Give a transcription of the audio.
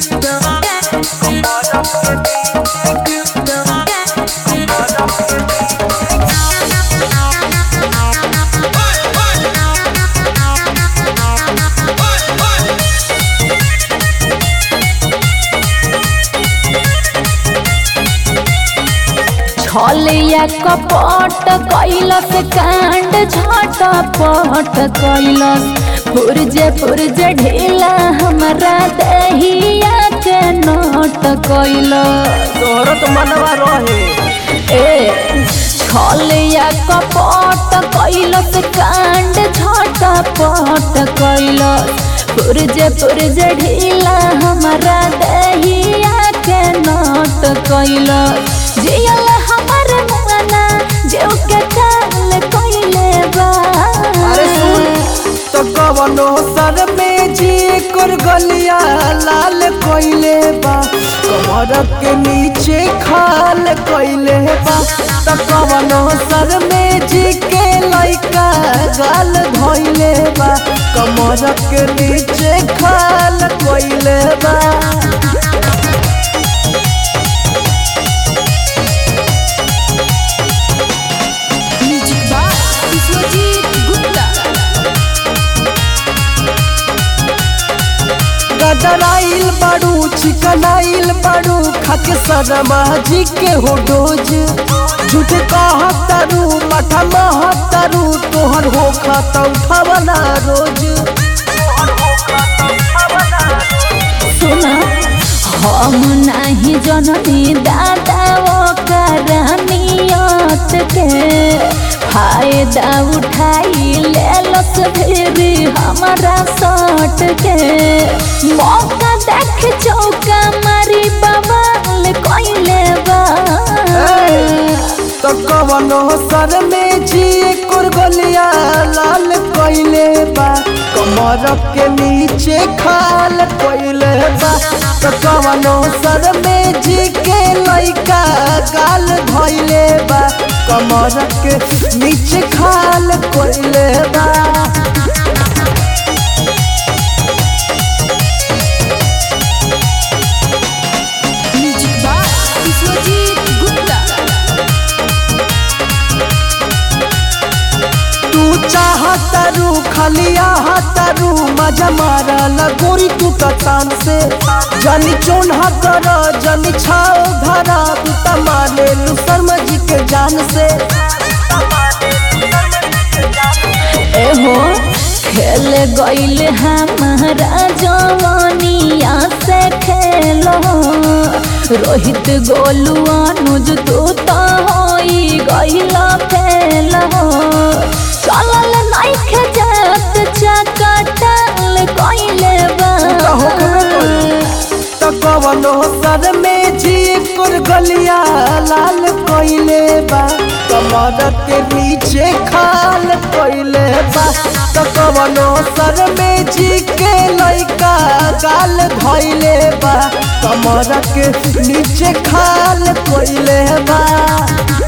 छलिया कपट कैलस कांड झटपट कैलस पुरजे ढीला हमरा दहिया के नोट कैलस तोहरत मनवा रहे छलिया कपट कैलस कांड झटपट कैलस पुरजे ढीला हमरा दहिया के नोट कैलस जियल हमर मना जेउ के काल कइले बा। अरे सुन तो कवनो सर में जी कर गलिया लाल कइले बा कमर के नीचे खाल कइले बा तो कवनो सर में जी के लइका गाल धइले बा कमर के नीचे खाल कइले बा। गदराइल बाड़ू चिकनाइल बाड़ू खाके शर्मा जी के हो डोज झूठ कहतरू मठा महतरू तोहर हो खाता उठावना रोज सुना हम नाही जननी दादा वो करनियत के फायदा उठाई लेलस फिर हमारा सट के मौका देख चौका मारी बवाल कइले बा। तो कवनो सर में जी कुरगलिया लाल कइले बा कमर के नीचे खाल कइले बा तो कवनो सर में जी के लइका गाल धइले बा कमर के नीचे खाल कइले बा। चाहतरू खलिया हतरू मजा मारल गोरी तू तान से जनी चोन हतर जनी छाओ धरा तू तमाने लू शर्मा जी के जान से एहो खेल गइल हमारा जवानिया से खेलो रोहित गोलू अनुज तू तो होई गइल फेलो चलल नइखे जात चकटल कइले बा। तो कवनो सर में जी कुर गलिया लाल कइले बा कमर के नीचे खाल कइले बा तो कवनो सर में जी के लइका गाल धइले बा कमर के नीचे खाल कइले बा।